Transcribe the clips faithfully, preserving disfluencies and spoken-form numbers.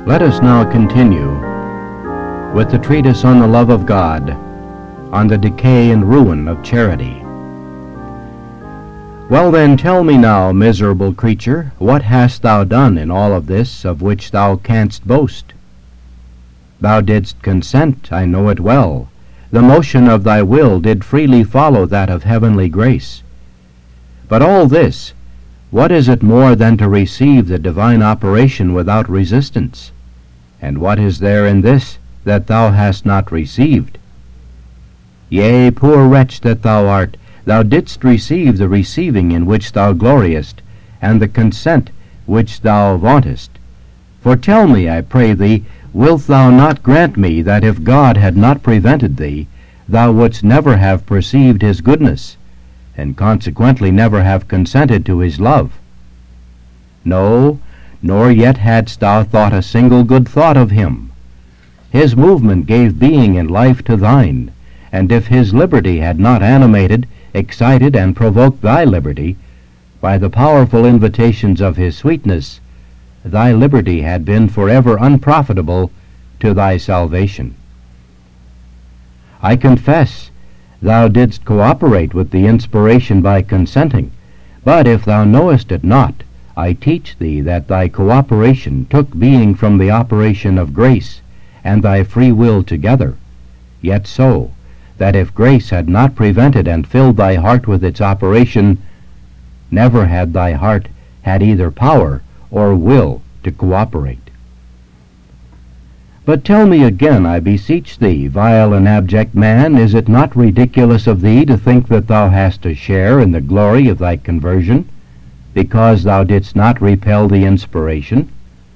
Let us now continue with the treatise on the love of God, on the decay and ruin of charity. Well then, tell me now, miserable creature, what hast thou done in all of this of which thou canst boast? Thou didst consent, I know it well. The motion of thy will did freely follow that of heavenly grace. But all this, what is it more than to receive the divine operation without resistance? And what is there in this that thou hast not received? Yea, poor wretch that thou art, thou didst receive the receiving in which thou gloriest, and the consent which thou vauntest. For tell me, I pray thee, wilt thou not grant me that if God had not prevented thee, thou wouldst never have perceived his goodness, and consequently never have consented to his love? No, nor yet hadst thou thought a single good thought of him. His movement gave being and life to thine, and if his liberty had not animated, excited, and provoked thy liberty, by the powerful invitations of his sweetness, thy liberty had been forever unprofitable to thy salvation. I confess thou didst cooperate with the inspiration by consenting, but if thou knowest it not, I teach thee that thy cooperation took being from the operation of grace and thy free will together, yet so, that if grace had not prevented and filled thy heart with its operation, never had thy heart had either power or will to cooperate. But tell me again, I beseech thee, vile and abject man, is it not ridiculous of thee to think that thou hast a share in the glory of thy conversion, because thou didst not repel the inspiration?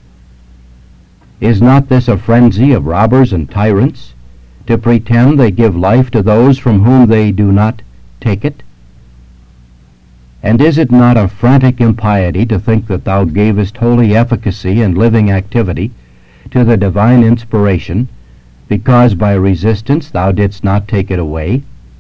Is not this a frenzy of robbers and tyrants, to pretend they give life to those from whom they do not take it? And is it not a frantic impiety to think that thou gavest holy efficacy and living activity to the divine inspiration, because by resistance thou didst not take it away?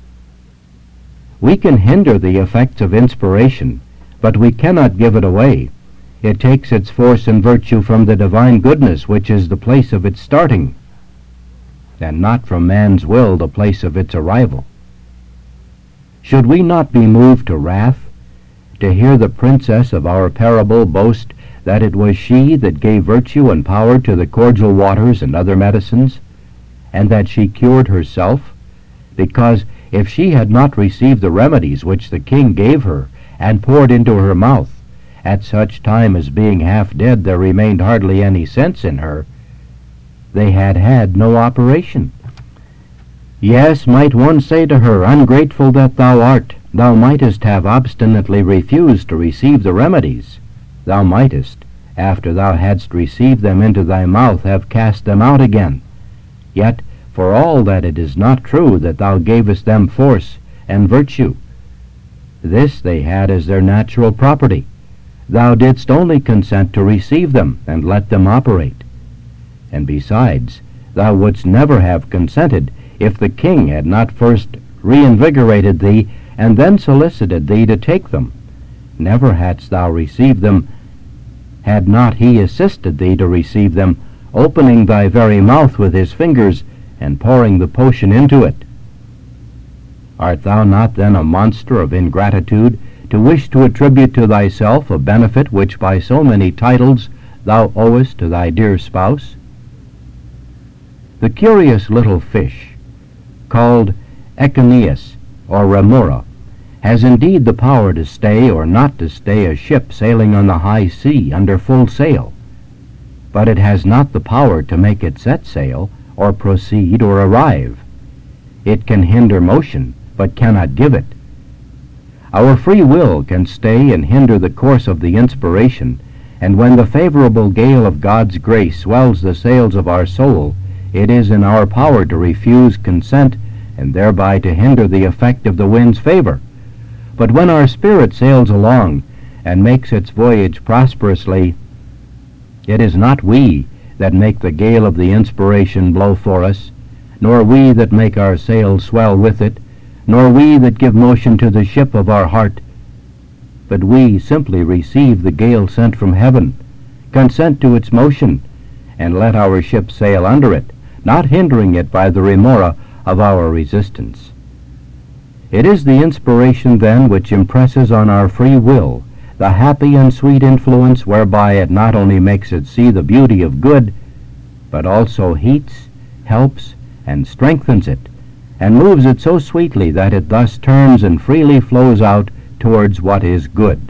We can hinder the effects of inspiration, but we cannot give it away. It takes its force and virtue from the divine goodness, which is the place of its starting, and not from man's will, the place of its arrival. Should we not be moved to wrath to hear the princess of our parable boast that it was she that gave virtue and power to the cordial waters and other medicines, and that she cured herself, because if she had not received the remedies which the king gave her and poured into her mouth, at such time as being half dead there remained hardly any sense in her, they had had no operation? Yes, might one say to her, ungrateful that thou art, thou mightest have obstinately refused to receive the remedies. Thou mightest, after thou hadst received them into thy mouth, have cast them out again. Yet, for all that it is not true that thou gavest them force and virtue, this they had as their natural property. Thou didst only consent to receive them and let them operate. And besides, thou wouldst never have consented if the king had not first reinvigorated thee and then solicited thee to take them. Never hadst thou received them had not he assisted thee to receive them, opening thy very mouth with his fingers and pouring the potion into it. Art thou not then a monster of ingratitude, to wish to attribute to thyself a benefit which by so many titles thou owest to thy dear spouse? The curious little fish, called Echeneus or Remora, has indeed the power to stay or not to stay a ship sailing on the high sea under full sail, but it has not the power to make it set sail, or proceed, or arrive. It can hinder motion, but cannot give it. Our free will can stay and hinder the course of the inspiration, and when the favorable gale of God's grace swells the sails of our soul, it is in our power to refuse consent, and thereby to hinder the effect of the wind's favor. But when our spirit sails along and makes its voyage prosperously, it is not we that make the gale of the inspiration blow for us, nor we that make our sails swell with it, nor we that give motion to the ship of our heart, but we simply receive the gale sent from heaven, consent to its motion, and let our ship sail under it, not hindering it by the remora of our resistance. It is the inspiration, then, which impresses on our free will the happy and sweet influence whereby it not only makes it see the beauty of good, but also heats, helps, and strengthens it, and moves it so sweetly that it thus turns and freely flows out towards what is good.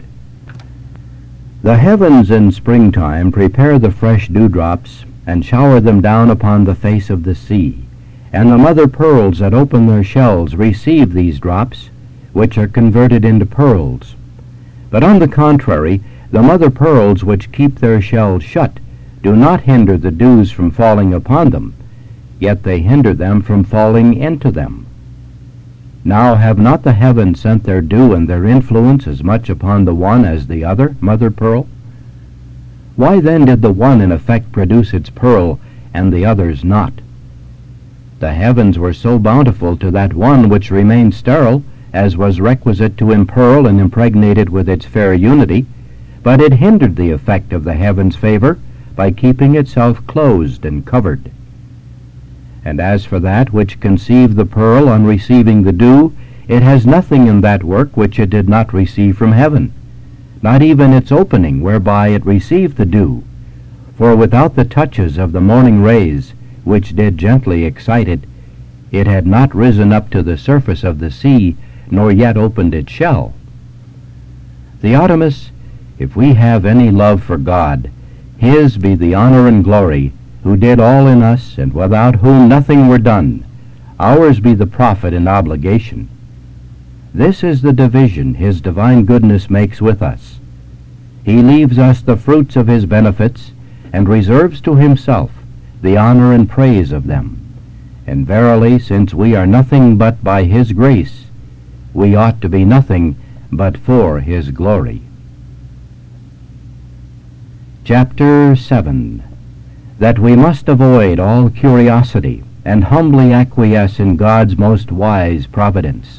The heavens in springtime prepare the fresh dewdrops and shower them down upon the face of the sea, and the mother pearls that open their shells receive these drops, which are converted into pearls. But on the contrary, the mother pearls which keep their shells shut do not hinder the dews from falling upon them, yet they hinder them from falling into them. Now have not the heavens sent their dew and their influence as much upon the one as the other mother pearl? Why then did the one in effect produce its pearl, and the others not? The heavens were so bountiful to that one which remained sterile, as was requisite to impearl and impregnate it with its fair unity, but it hindered the effect of the heaven's favor by keeping itself closed and covered. And as for that which conceived the pearl on receiving the dew, it has nothing in that work which it did not receive from heaven, not even its opening whereby it received the dew. For without the touches of the morning rays, which did gently excite it, it had not risen up to the surface of the sea, nor yet opened its shell. Theotimus, if we have any love for God, his be the honor and glory, who did all in us, and without whom nothing were done. Ours be the profit and obligation. This is the division his divine goodness makes with us. He leaves us the fruits of his benefits, and reserves to himself the honor and praise of them. And verily, since we are nothing but by his grace, we ought to be nothing but for his glory. Chapter seven. That we must avoid all curiosity, and humbly acquiesce in God's most wise providence.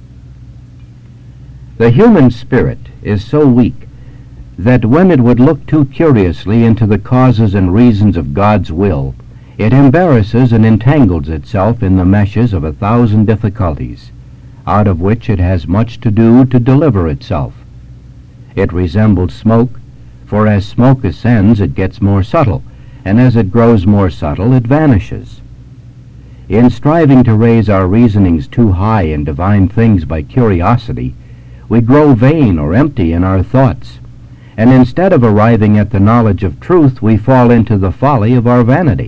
The human spirit is so weak that when it would look too curiously into the causes and reasons of God's will, it embarrasses and entangles itself in the meshes of a thousand difficulties, out of which it has much to do to deliver itself. It resembles smoke, for as smoke ascends it gets more subtle, and as it grows more subtle it vanishes. In striving to raise our reasonings too high in divine things by curiosity, we grow vain or empty in our thoughts, and instead of arriving at the knowledge of truth, we fall into the folly of our vanity.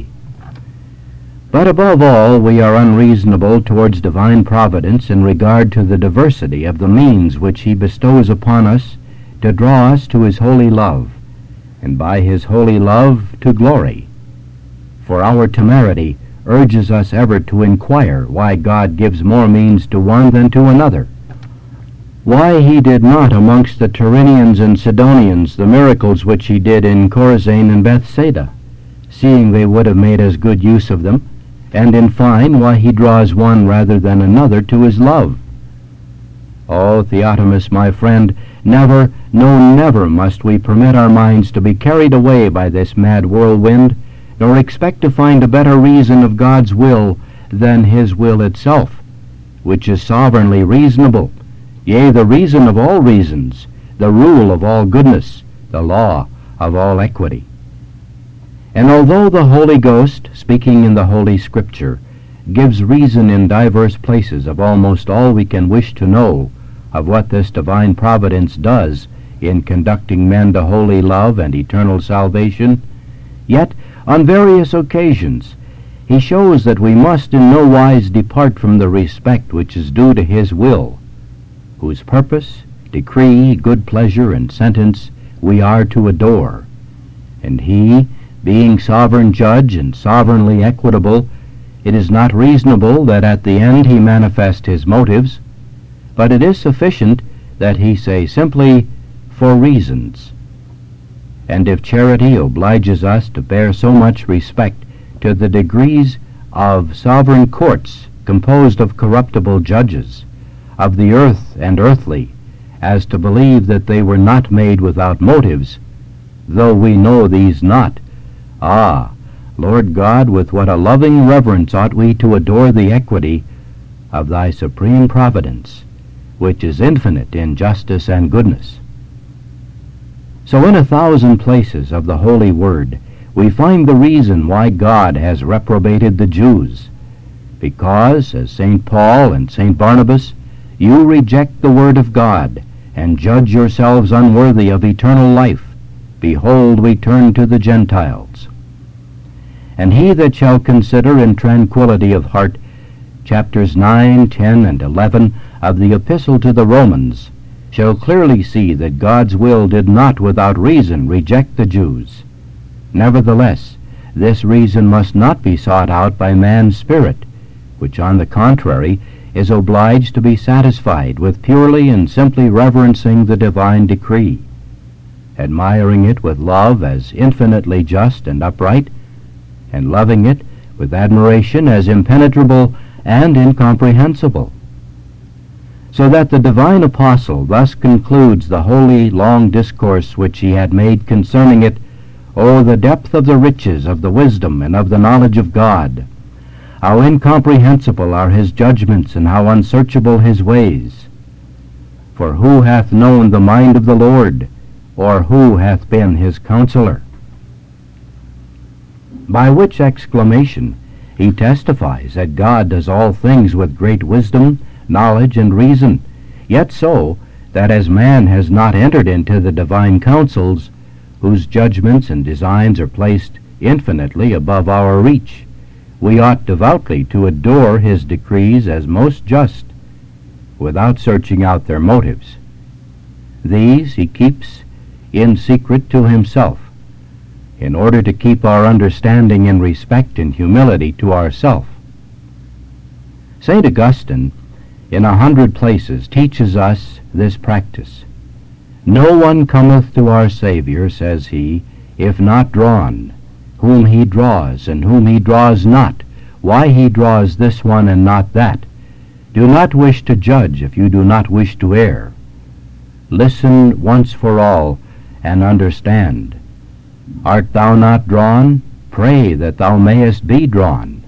But above all, we are unreasonable towards divine providence in regard to the diversity of the means which he bestows upon us to draw us to his holy love, and by his holy love to glory. For our temerity urges us ever to inquire why God gives more means to one than to another, why he did not amongst the Tyrians and Sidonians the miracles which he did in Chorazin and Bethsaida, seeing they would have made as good use of them, and in fine why he draws one rather than another to his love. Oh, Theotimus, my friend, never, no, never must we permit our minds to be carried away by this mad whirlwind, nor expect to find a better reason of God's will than his will itself, which is sovereignly reasonable, yea, the reason of all reasons, the rule of all goodness, the law of all equity. And although the Holy Ghost, speaking in the Holy Scripture, gives reason in divers places of almost all we can wish to know of what this divine providence does in conducting men to holy love and eternal salvation, yet on various occasions he shows that we must in no wise depart from the respect which is due to his will, whose purpose, decree, good pleasure, and sentence we are to adore. And he, being sovereign judge and sovereignly equitable, it is not reasonable that at the end he manifest his motives, but it is sufficient that he say simply, for reasons. And if charity obliges us to bear so much respect to the degrees of sovereign courts composed of corruptible judges, of the earth and earthly, as to believe that they were not made without motives, though we know these not, ah, Lord God, with what a loving reverence ought we to adore the equity of thy supreme providence, which is infinite in justice and goodness. So in a thousand places of the Holy Word we find the reason why God has reprobated the Jews, because, as Saint Paul and Saint Barnabas, you reject the Word of God, and judge yourselves unworthy of eternal life. Behold, we turn to the Gentiles. And he that shall consider in tranquility of heart chapters nine, ten, and eleven of the Epistle to the Romans shall clearly see that God's will did not without reason reject the Jews. Nevertheless, this reason must not be sought out by man's spirit, which on the contrary is obliged to be satisfied with purely and simply reverencing the divine decree, admiring it with love as infinitely just and upright, and loving it with admiration as impenetrable and incomprehensible. So that the divine apostle thus concludes the holy long discourse which he had made concerning it, O the depth of the riches of the wisdom and of the knowledge of God! How incomprehensible are his judgments, and how unsearchable his ways! For who hath known the mind of the Lord, or who hath been his counselor? By which exclamation he testifies that God does all things with great wisdom, knowledge, and reason, yet so that as man has not entered into the divine counsels, whose judgments and designs are placed infinitely above our reach, we ought devoutly to adore his decrees as most just, without searching out their motives. These he keeps in secret to himself, in order to keep our understanding in respect and humility to ourself. Saint Augustine, in a hundred places, teaches us this practice. No one cometh to our Savior, says he, if not drawn. Whom he draws, and whom he draws not, why he draws this one and not that. Do not wish to judge if you do not wish to err. Listen once for all, and understand. Art thou not drawn? Pray that thou mayest be drawn.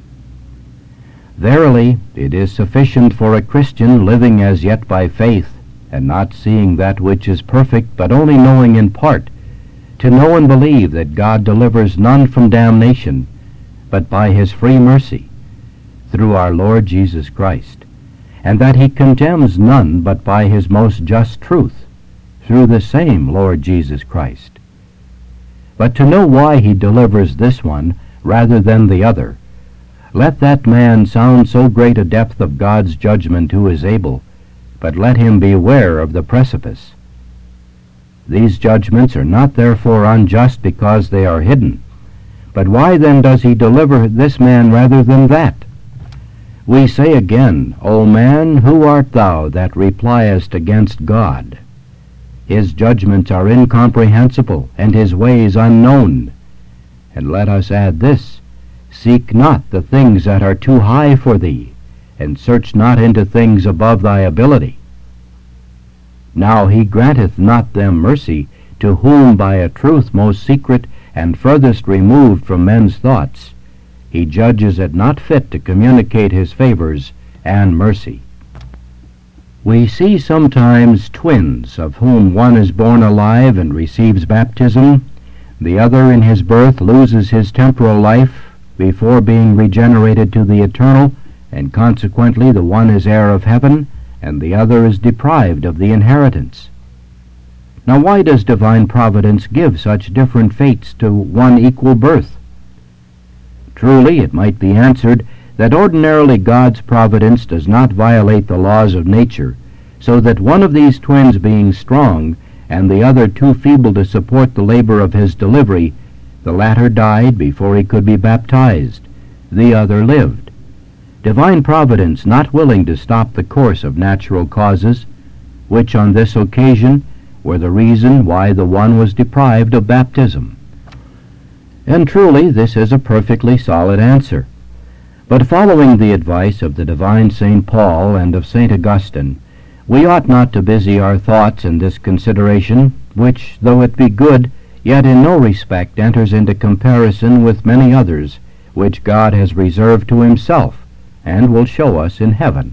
Verily, it is sufficient for a Christian living as yet by faith, and not seeing that which is perfect, but only knowing in part, to know and believe that God delivers none from damnation, but by his free mercy, through our Lord Jesus Christ, and that he condemns none but by his most just truth, through the same Lord Jesus Christ. But to know why he delivers this one rather than the other, let that man sound so great a depth of God's judgment who is able, but let him beware of the precipice. These judgments are not therefore unjust because they are hidden. But why then does he deliver this man rather than that? We say again, O man, who art thou that repliest against God? His judgments are incomprehensible, and his ways unknown. And let us add this, seek not the things that are too high for thee, and search not into things above thy ability. Now he granteth not them mercy, to whom by a truth most secret and furthest removed from men's thoughts, he judges it not fit to communicate his favors and mercy. We see sometimes twins, of whom one is born alive and receives baptism, the other in his birth loses his temporal life before being regenerated to the eternal, and consequently the one is heir of heaven, and the other is deprived of the inheritance. Now why does divine providence give such different fates to one equal birth? Truly, it might be answered that ordinarily God's providence does not violate the laws of nature, so that one of these twins being strong, and the other too feeble to support the labor of his delivery, the latter died before he could be baptized, the other lived. Divine providence not willing to stop the course of natural causes, which on this occasion were the reason why the one was deprived of baptism. And truly this is a perfectly solid answer. But following the advice of the divine Saint Paul and of Saint Augustine, we ought not to busy our thoughts in this consideration, which, though it be good, yet in no respect enters into comparison with many others which God has reserved to himself, and will show us in heaven.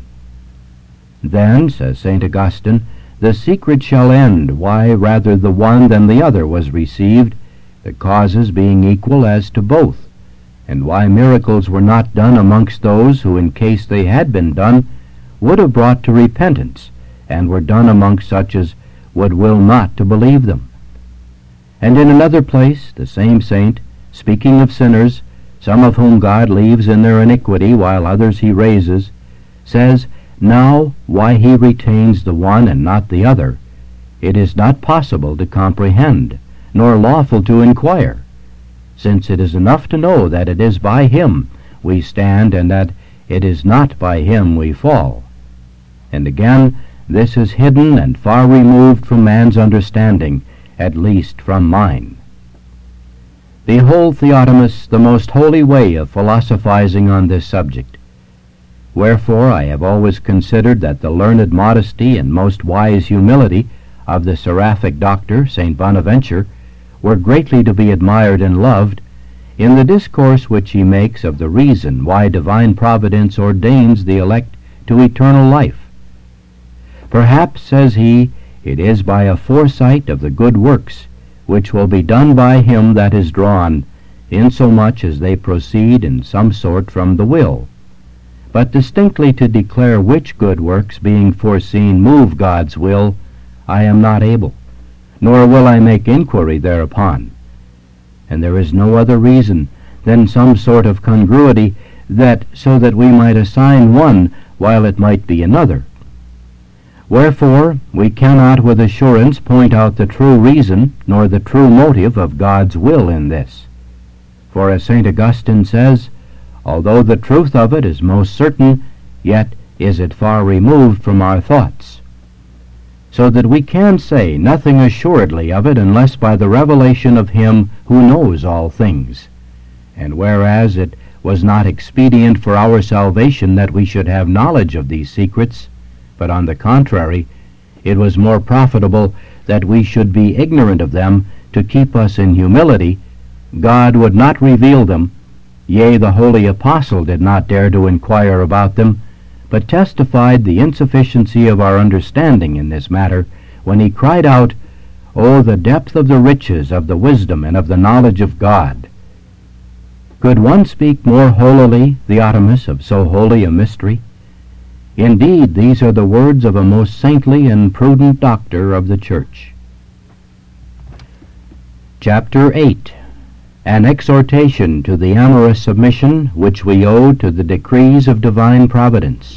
Then, says Saint Augustine, the secret shall end, why rather the one than the other was received, the causes being equal as to both, and why miracles were not done amongst those who, in case they had been done, would have brought to repentance, and were done amongst such as would will not to believe them. And in another place, the same saint, speaking of sinners, some of whom God leaves in their iniquity, while others he raises, says, Now, why he retains the one and not the other, it is not possible to comprehend, nor lawful to inquire, since it is enough to know that it is by him we stand, and that it is not by him we fall. And again, this is hidden and far removed from man's understanding, at least from mine. Behold, Theotimus, the most holy way of philosophizing on this subject. Wherefore I have always considered that the learned modesty and most wise humility of the seraphic doctor, Saint Bonaventure, were greatly to be admired and loved, in the discourse which he makes of the reason why divine providence ordains the elect to eternal life. Perhaps, says he, it is by a foresight of the good works which will be done by him that is drawn, insomuch as they proceed in some sort from the will. But distinctly to declare which good works, being foreseen, move God's will, I am not able, nor will I make inquiry thereupon. And there is no other reason than some sort of congruity, that so that we might assign one while it might be another. Wherefore we cannot with assurance point out the true reason nor the true motive of God's will in this. For as Saint Augustine says, although the truth of it is most certain, yet is it far removed from our thoughts. So that we can say nothing assuredly of it unless by the revelation of him who knows all things. And whereas it was not expedient for our salvation that we should have knowledge of these secrets, but on the contrary, it was more profitable that we should be ignorant of them to keep us in humility, God would not reveal them, yea, the holy apostle did not dare to inquire about them, but testified the insufficiency of our understanding in this matter, when he cried out, O the depth of the riches of the wisdom and of the knowledge of God! Could one speak more holily, Theotimus, of so holy a mystery? Indeed, these are the words of a most saintly and prudent doctor of the Church. Chapter eight. An exhortation to the amorous submission which we owe to the decrees of divine providence.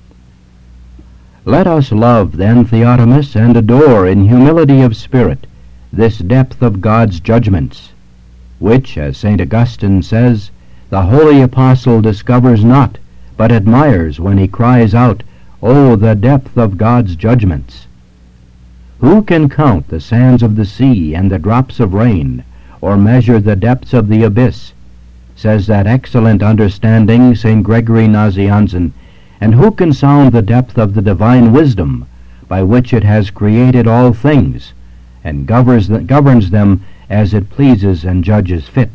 Let us love, then, Theotimus, and adore in humility of spirit this depth of God's judgments, which, as Saint Augustine says, the holy apostle discovers not, but admires when he cries out, O the depth of God's judgments! Who can count the sands of the sea and the drops of rain, or measure the depths of the abyss, says that excellent understanding Saint Gregory Nazianzen, and who can sound the depth of the divine wisdom, by which it has created all things, and governs, th- governs them as it pleases and judges fit?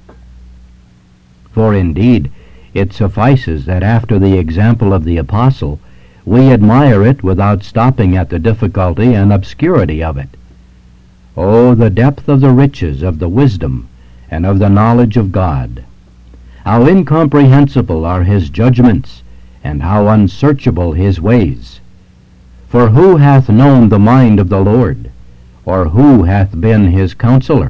For indeed, it suffices that after the example of the apostle, we admire it without stopping at the difficulty and obscurity of it. O the depth of the riches of the wisdom and of the knowledge of God! How incomprehensible are his judgments, and how unsearchable his ways! For who hath known the mind of the Lord, or who hath been his counselor?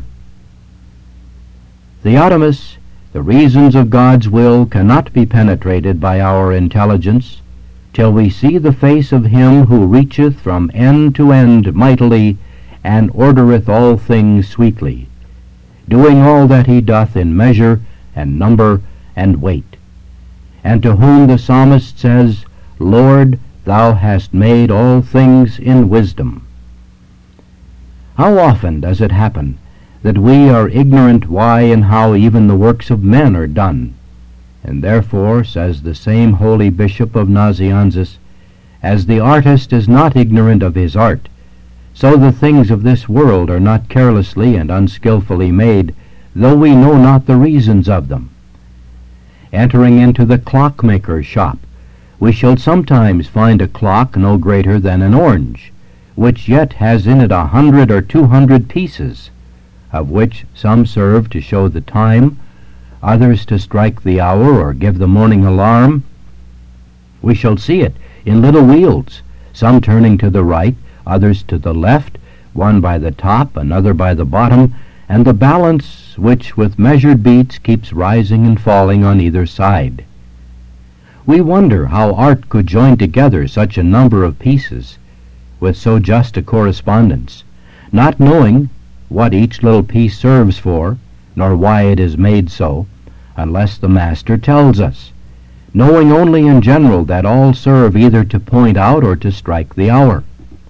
Theotimus, the reasons of God's will cannot be penetrated by our intelligence till we see the face of him who reacheth from end to end mightily, and ordereth all things sweetly, doing all that he doth in measure and number and weight, and to whom the psalmist says, Lord, thou hast made all things in wisdom. How often does it happen that we are ignorant why and how even the works of men are done, and therefore, says the same holy bishop of Nazianzus, as the artist is not ignorant of his art, So the things of this world are not carelessly and unskilfully made, though we know not the reasons of them. Entering into the clockmaker's shop, we shall sometimes find a clock no greater than an orange, which yet has in it a hundred or two hundred pieces, of which some serve to show the time, others to strike the hour or give the morning alarm. We shall see it in little wheels, some turning to the right, others to the left, one by the top, another by the bottom, and the balance which with measured beats keeps rising and falling on either side. We wonder how art could join together such a number of pieces with so just a correspondence, not knowing what each little piece serves for, nor why it is made so, unless the master tells us, knowing only in general that all serve either to point out or to strike the hour.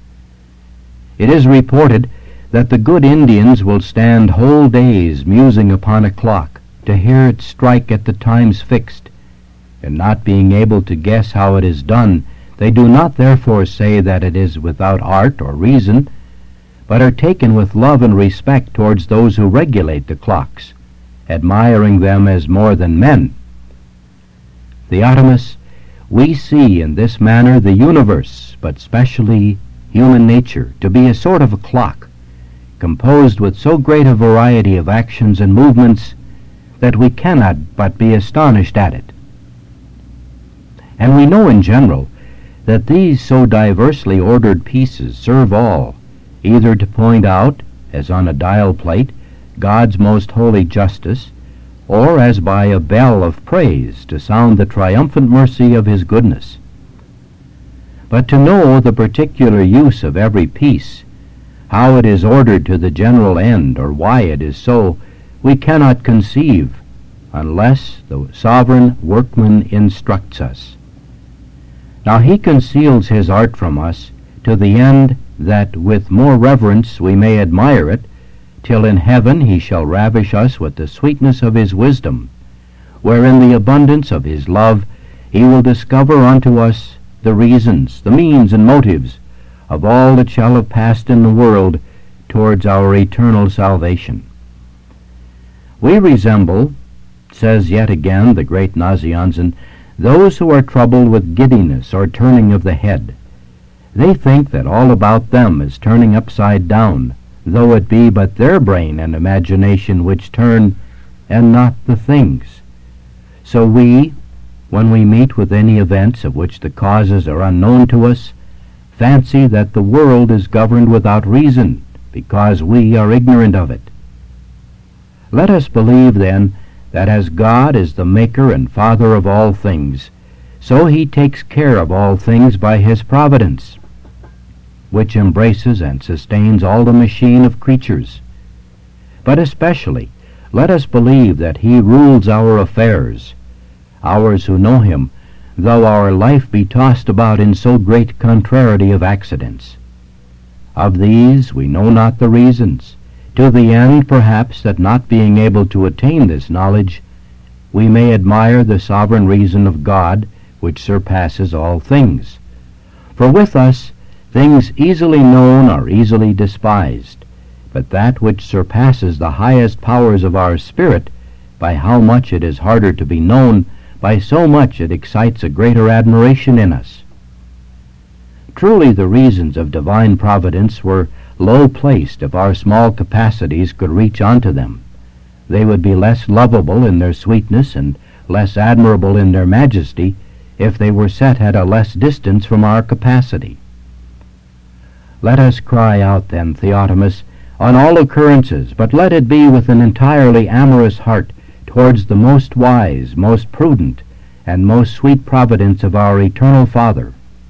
It is reported that the good Indians will stand whole days musing upon a clock to hear it strike at the times fixed, and not being able to guess how it is done, they do not therefore say that it is without art or reason, but are taken with love and respect towards those who regulate the clocks, admiring them as more than men. Theotimus, we see in this manner the universe, but specially human nature, to be a sort of a clock, composed with so great a variety of actions and movements that we cannot but be astonished at it. And we know in general that these so diversely ordered pieces serve all, either to point out, as on a dial plate, God's most holy justice, or as by a bell of praise to sound the triumphant mercy of his goodness. But to know the particular use of every piece, how it is ordered to the general end, or why it is so, we cannot conceive, unless the sovereign workman instructs us. Now he conceals his art from us, to the end that with more reverence we may admire it, till in heaven he shall ravish us with the sweetness of his wisdom, where in the abundance of his love he will discover unto us the reasons, the means and motives of all that shall have passed in the world towards our eternal salvation. We resemble, says yet again the great Nazianzen, those who are troubled with giddiness or turning of the head. They think that all about them is turning upside down, though it be but their brain and imagination which turn, and not the things. So we, when we meet with any events of which the causes are unknown to us, fancy that the world is governed without reason, because we are ignorant of it. Let us believe, then, that as God is the maker and father of all things, so he takes care of all things by his providence, which embraces and sustains all the machine of creatures. But especially, let us believe that he rules our affairs, ours who know him, though our life be tossed about in so great contrariety of accidents. Of these we know not the reasons, to the end perhaps that not being able to attain this knowledge, we may admire the sovereign reason of God, which surpasses all things. For with us things easily known are easily despised, but that which surpasses the highest powers of our spirit, by how much it is harder to be known, by so much it excites a greater admiration in us. Truly the reasons of divine providence were low placed if our small capacities could reach unto them. They would be less lovable in their sweetness and less admirable in their majesty if they were set at a less distance from our capacity. Let us cry out then, Theotimus, on all occurrences, but let it be with an entirely amorous heart towards the most wise, most prudent, and most sweet providence of our eternal Father.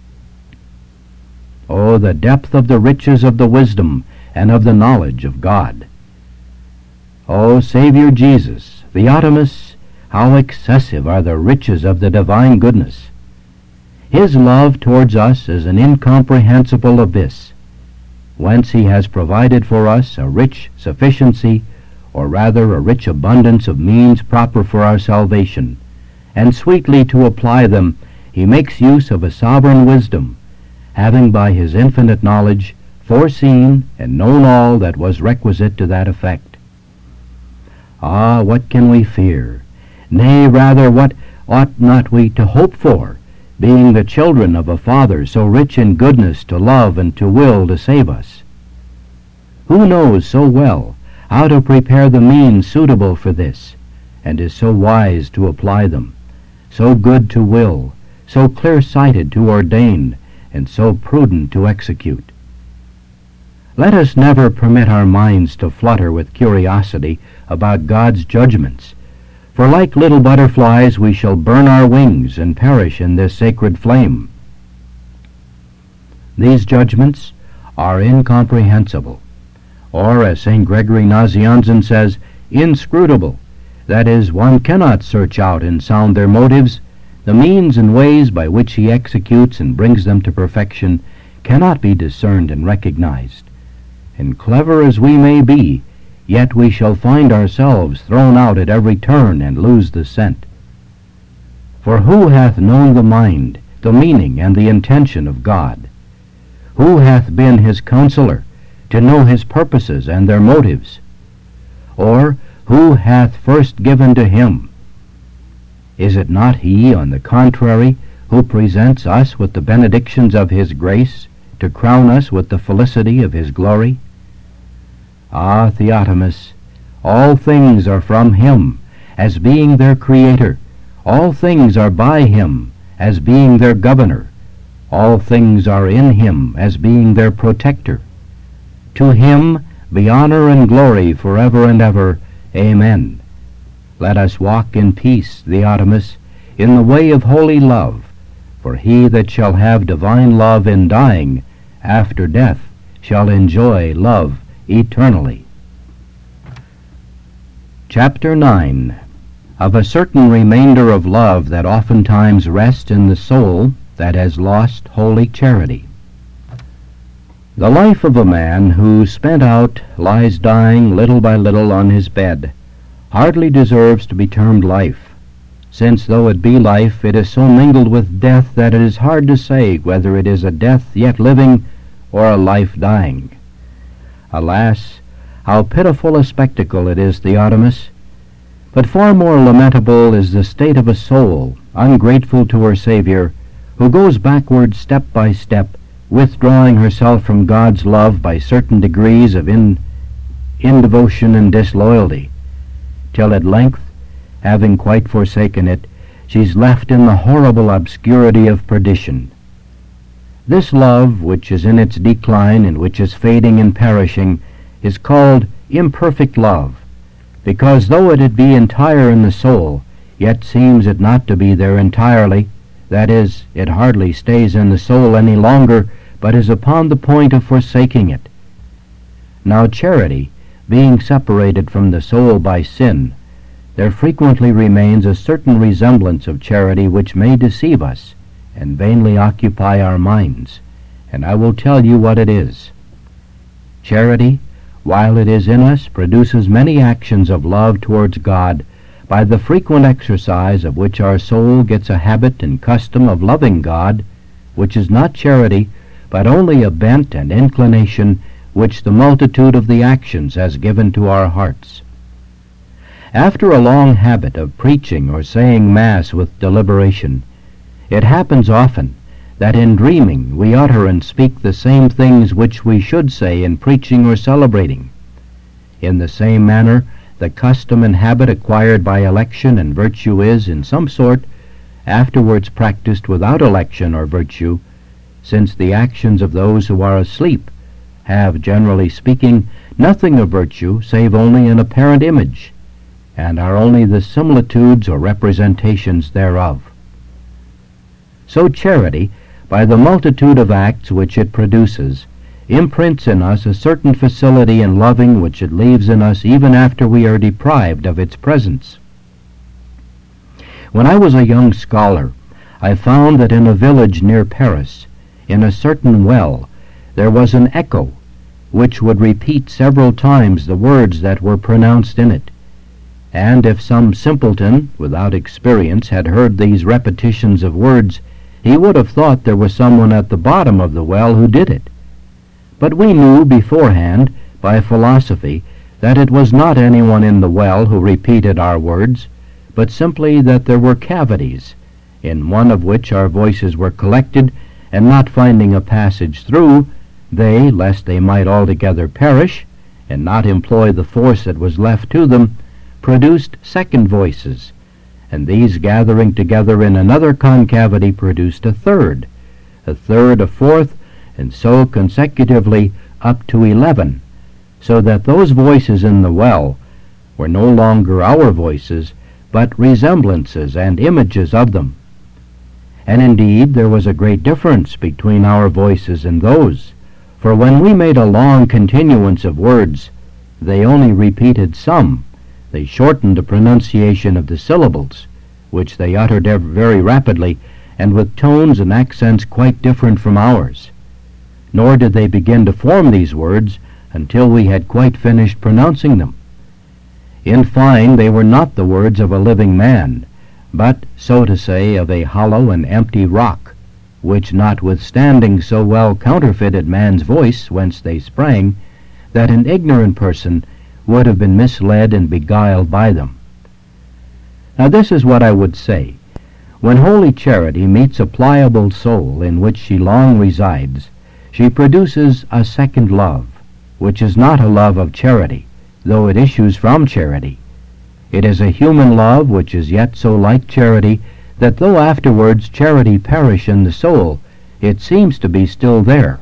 O the depth of the riches of the wisdom and of the knowledge of God! O Savior Jesus, Theotimus, how excessive are the riches of the divine goodness! His love towards us is an incomprehensible abyss, whence he has provided for us a rich sufficiency, or rather a rich abundance of means proper for our salvation, and sweetly to apply them he makes use of a sovereign wisdom, having by his infinite knowledge foreseen and known all that was requisite to that effect. Ah, what can we fear? Nay, rather, what ought not we to hope for, being the children of a Father so rich in goodness to love and to will to save us? Who knows so well how to prepare the means suitable for this, and is so wise to apply them, so good to will, so clear-sighted to ordain, and so prudent to execute? Let us never permit our minds to flutter with curiosity about God's judgments, for like little butterflies we shall burn our wings and perish in this sacred flame. These judgments are incomprehensible, or, as Saint Gregory Nazianzen says, inscrutable. That is, one cannot search out and sound their motives. The means and ways by which he executes and brings them to perfection cannot be discerned and recognized. And clever as we may be, yet we shall find ourselves thrown out at every turn and lose the scent. For who hath known the mind, the meaning, and the intention of God? Who hath been his counselor, to know his purposes and their motives? Or who hath first given to him? Is it not he, on the contrary, who presents us with the benedictions of his grace, to crown us with the felicity of his glory? Ah, Theotimus, all things are from him, as being their creator. All things are by him, as being their governor. All things are in him, as being their protector. To him be honor and glory forever and ever. Amen. Let us walk in peace, Theotimus, in the way of holy love, for he that shall have divine love in dying, after death, shall enjoy love eternally. Chapter nine. Of a certain remainder of love that oftentimes rests in the soul that has lost holy charity. The life of a man who, spent out, lies dying little by little on his bed, hardly deserves to be termed life, since though it be life, it is so mingled with death that it is hard to say whether it is a death yet living or a life dying. Alas, how pitiful a spectacle it is, Theotimus! But far more lamentable is the state of a soul, ungrateful to her Savior, who goes backward step by step, withdrawing herself from God's love by certain degrees of in, indevotion and disloyalty, till at length, having quite forsaken it, she's left in the horrible obscurity of perdition. This love, which is in its decline and which is fading and perishing, is called imperfect love, because though it be entire in the soul, yet seems it not to be there entirely. That is, it hardly stays in the soul any longer, but is upon the point of forsaking it. Now charity, being separated from the soul by sin, there frequently remains a certain resemblance of charity which may deceive us, and vainly occupy our minds, and I will tell you what it is. Charity, while it is in us, produces many actions of love towards God, by the frequent exercise of which our soul gets a habit and custom of loving God, which is not charity, but only a bent and inclination which the multitude of the actions has given to our hearts. After a long habit of preaching or saying Mass with deliberation, it happens often that in dreaming we utter and speak the same things which we should say in preaching or celebrating. In the same manner, the custom and habit acquired by election and virtue is, in some sort, afterwards practiced without election or virtue, since the actions of those who are asleep have, generally speaking, nothing of virtue save only an apparent image, and are only the similitudes or representations thereof. So charity, by the multitude of acts which it produces, imprints in us a certain facility in loving which it leaves in us even after we are deprived of its presence. When I was a young scholar, I found that in a village near Paris, in a certain well, there was an echo which would repeat several times the words that were pronounced in it, and if some simpleton without experience had heard these repetitions of words, he would have thought there was someone at the bottom of the well who did it. But we knew beforehand, by philosophy, that it was not anyone in the well who repeated our words, but simply that there were cavities, in one of which our voices were collected, and not finding a passage through, they, lest they might altogether perish, and not employ the force that was left to them, produced second voices, and these gathering together in another concavity produced a third, a third, a fourth, and so consecutively up to eleven, so that those voices in the well were no longer our voices, but resemblances and images of them. And indeed there was a great difference between our voices and those, for when we made a long continuance of words, they only repeated some. They shortened the pronunciation of the syllables, which they uttered ev- very rapidly, and with tones and accents quite different from ours. Nor did they begin to form these words until we had quite finished pronouncing them. In fine, they were not the words of a living man, but, so to say, of a hollow and empty rock, which notwithstanding so well counterfeited man's voice whence they sprang, that an ignorant person would have been misled and beguiled by them. Now this is what I would say. When Holy Charity meets a pliable soul in which she long resides, she produces a second love, which is not a love of charity, though it issues from charity. It is a human love which is yet so like charity that though afterwards charity perish in the soul, it seems to be still there,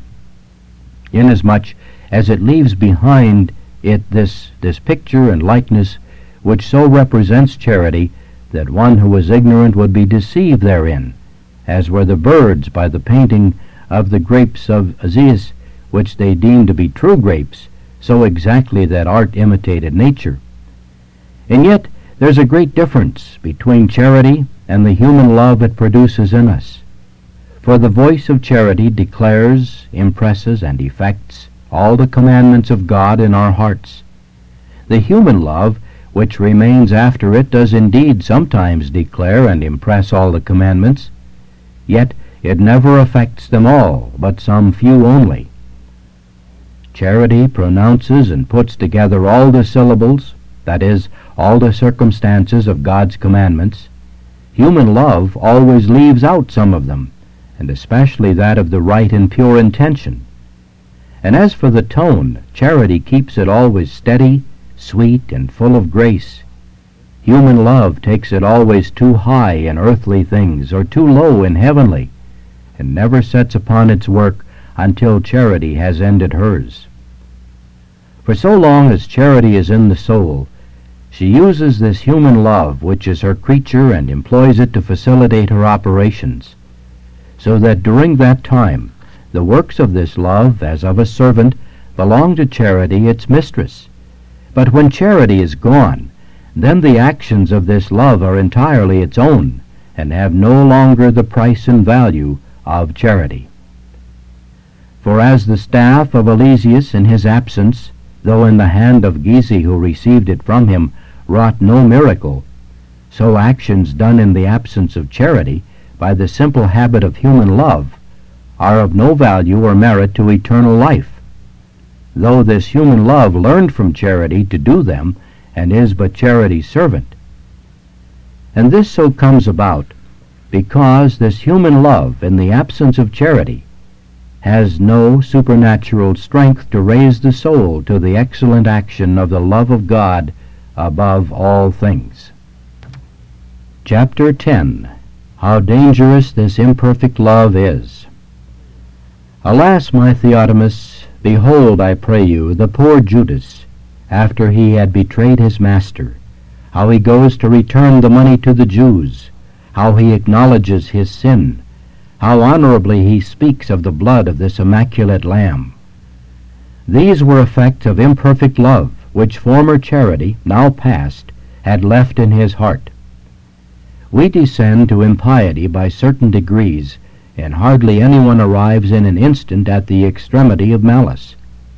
inasmuch as it leaves behind it this, this picture and likeness which so represents charity that one who is ignorant would be deceived therein, as were the birds by the painting of the grapes of Aziz, which they deemed to be true grapes, so exactly that art imitated nature. And yet there's a great difference between charity and the human love it produces in us. For the voice of charity declares, impresses, and effects all the commandments of God in our hearts. The human love, which remains after it, does indeed sometimes declare and impress all the commandments, yet it never affects them all, but some few only. Charity pronounces and puts together all the syllables, that is, all the circumstances of God's commandments. Human love always leaves out some of them, and especially that of the right and pure intention. And as for the tone, charity keeps it always steady, sweet, and full of grace. Human love takes it always too high in earthly things, or too low in heavenly, and never sets upon its work until charity has ended hers. For so long as charity is in the soul, she uses this human love, which is her creature, and employs it to facilitate her operations, so that during that time the works of this love, as of a servant, belong to charity, its mistress. But when charity is gone, then the actions of this love are entirely its own, and have no longer the price and value of charity. For as the staff of Elysius in his absence, though in the hand of Gizi who received it from him, wrought no miracle, so actions done in the absence of charity, by the simple habit of human love, are of no value or merit to eternal life, though this human love learned from charity to do them, and is but charity's servant. And this so comes about because this human love, in the absence of charity, has no supernatural strength to raise the soul to the excellent action of the love of God above all things. Chapter ten. How dangerous this imperfect love is. Alas, my Theotimus, behold, I pray you, the poor Judas, after he had betrayed his master, how he goes to return the money to the Jews, how he acknowledges his sin, how honorably he speaks of the blood of this immaculate Lamb. These were effects of imperfect love, which former charity, now past, had left in his heart. We descend to impiety by certain degrees, and hardly anyone arrives in an instant at the extremity of malice.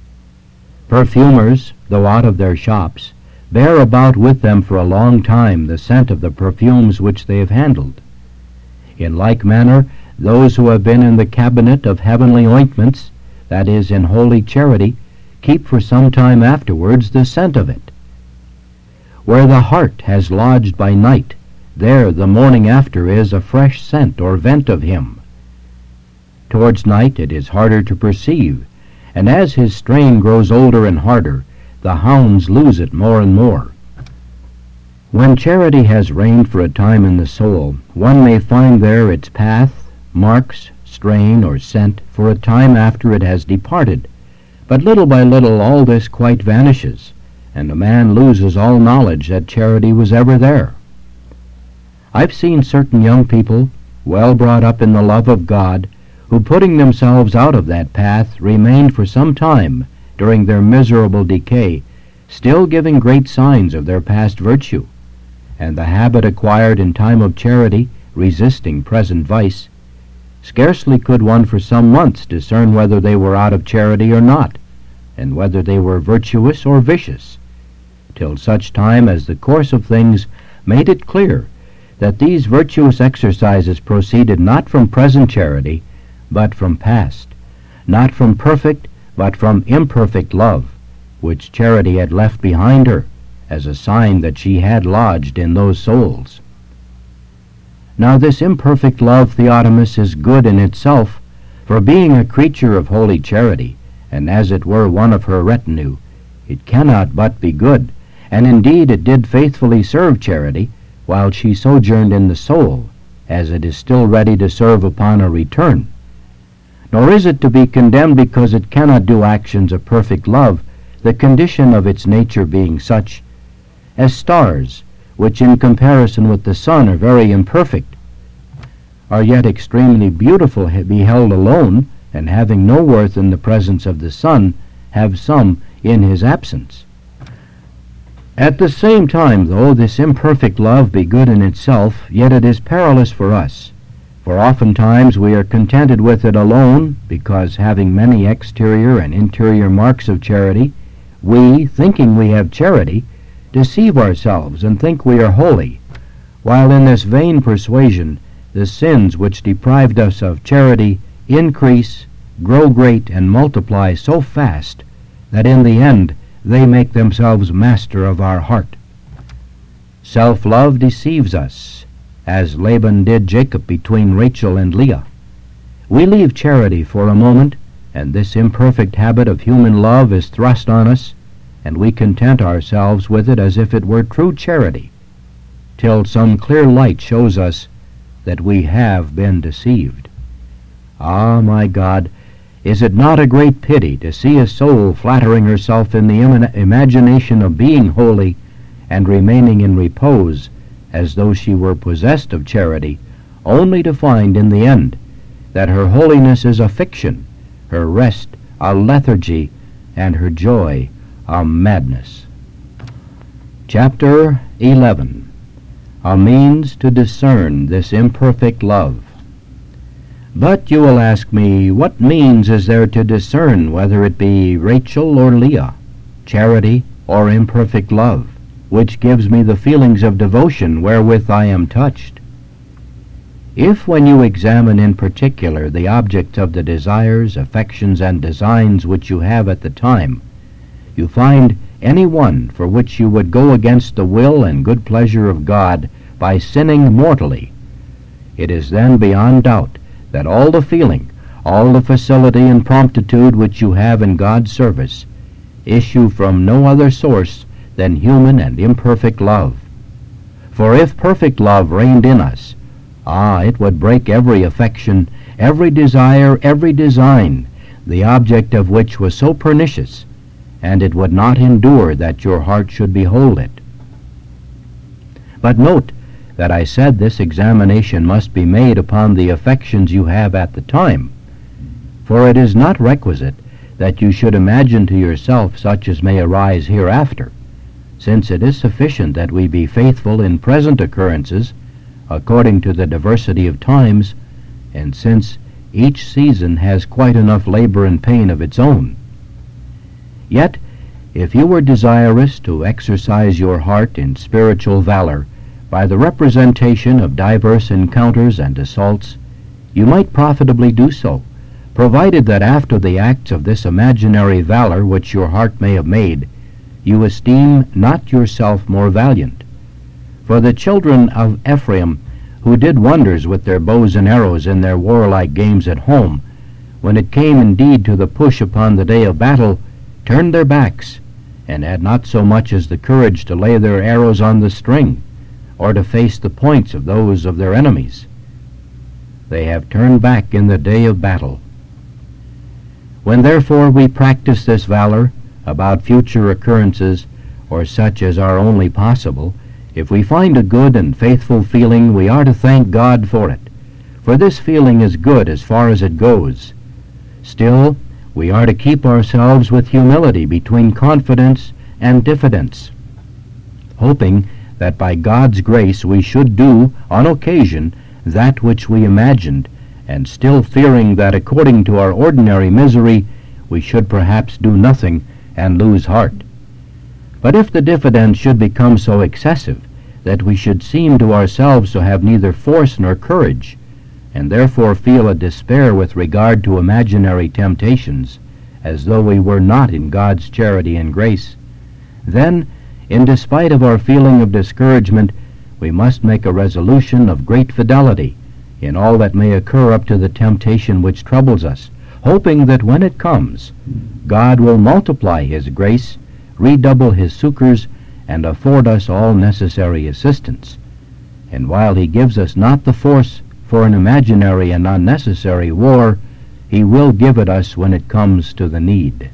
Perfumers, though out of their shops, bear about with them for a long time the scent of the perfumes which they have handled. In like manner, those who have been in the cabinet of heavenly ointments that is, in holy charity, keep for some time afterwards the scent of it. Where the heart has lodged by night, there the morning after is a fresh scent or vent of him. Towards night it is harder to perceive, and as his strain grows older and harder, the hounds lose it more and more. When charity has reigned for a time in the soul, one may find there its path, marks, strain, or scent for a time after it has departed, but little by little all this quite vanishes, and a man loses all knowledge that charity was ever there. I've seen certain young people, well brought up in the love of God, who, putting themselves out of that path, remained for some time, during their miserable decay, still giving great signs of their past virtue, and the habit acquired in time of charity, resisting present vice. Scarcely could one for some months discern whether they were out of charity or not, and whether they were virtuous or vicious, till such time as the course of things made it clear that these virtuous exercises proceeded not from present charity, but from past, not from perfect, but from imperfect love, which charity had left behind her, as a sign that she had lodged in those souls. Now this imperfect love, Theotimus, is good in itself, for being a creature of holy charity, and as it were one of her retinue, it cannot but be good, and indeed it did faithfully serve charity, while she sojourned in the soul, as it is still ready to serve upon her return. Nor is it to be condemned because it cannot do actions of perfect love, the condition of its nature being such as stars, which in comparison with the sun are very imperfect, are yet extremely beautiful beheld alone, and having no worth in the presence of the sun, have some in his absence. At the same time, though this imperfect love be good in itself, yet it is perilous for us, for oftentimes we are contented with it alone, because having many exterior and interior marks of charity, we, thinking we have charity, deceive ourselves and think we are holy, while in this vain persuasion the sins which deprived us of charity increase, grow great, and multiply so fast that in the end they make themselves master of our heart. Self-love deceives us, as Laban did Jacob between Rachel and Leah. We leave charity for a moment, and this imperfect habit of human love is thrust on us, and we content ourselves with it as if it were true charity, till some clear light shows us that we have been deceived. Ah, my God, is it not a great pity to see a soul flattering herself in the im- imagination of being holy and remaining in repose as though she were possessed of charity, only to find in the end that her holiness is a fiction, her rest a lethargy, and her joy a madness. Chapter eleven. A means to discern this imperfect love. But you will ask me, what means is there to discern whether it be Rachel or Leah, charity or imperfect love, which gives me the feelings of devotion wherewith I am touched? If when you examine in particular the objects of the desires, affections, and designs which you have at the time, you find any one for which you would go against the will and good pleasure of God by sinning mortally, it is then beyond doubt that all the feeling, all the facility and promptitude which you have in God's service issue from no other source than human and imperfect love. For if perfect love reigned in us, ah, it would break every affection, every desire, every design, the object of which was so pernicious, and it would not endure that your heart should behold it. But note that I said this examination must be made upon the affections you have at the time, for it is not requisite that you should imagine to yourself such as may arise hereafter, since it is sufficient that we be faithful in present occurrences, according to the diversity of times, and since each season has quite enough labor and pain of its own. Yet, if you were desirous to exercise your heart in spiritual valor by the representation of diverse encounters and assaults, you might profitably do so provided that after the acts of this imaginary valor which your heart may have made, you esteem not yourself more valiant. For the children of Ephraim, who did wonders with their bows and arrows in their warlike games at home, when it came indeed to the push upon the day of battle, turned their backs, and had not so much as the courage to lay their arrows on the string, or to face the points of those of their enemies. They have turned back in the day of battle. When therefore we practice this valor about future occurrences, or such as are only possible, if we find a good and faithful feeling, we are to thank God for it, for this feeling is good as far as it goes. Still, we are to keep ourselves with humility between confidence and diffidence, hoping that by God's grace we should do, on occasion, that which we imagined, and still fearing that according to our ordinary misery we should perhaps do nothing and lose heart. But if the diffidence should become so excessive that we should seem to ourselves to have neither force nor courage, and therefore feel a despair with regard to imaginary temptations, as though we were not in God's charity and grace, then, in despite of our feeling of discouragement, we must make a resolution of great fidelity in all that may occur up to the temptation which troubles us, hoping that when it comes, God will multiply his grace, redouble his succors, and afford us all necessary assistance. And while he gives us not the force for an imaginary and unnecessary war, he will give it us when it comes to the need.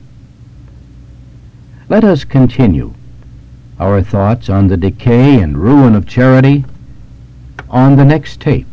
Let us continue our thoughts on the decay and ruin of charity on the next tape.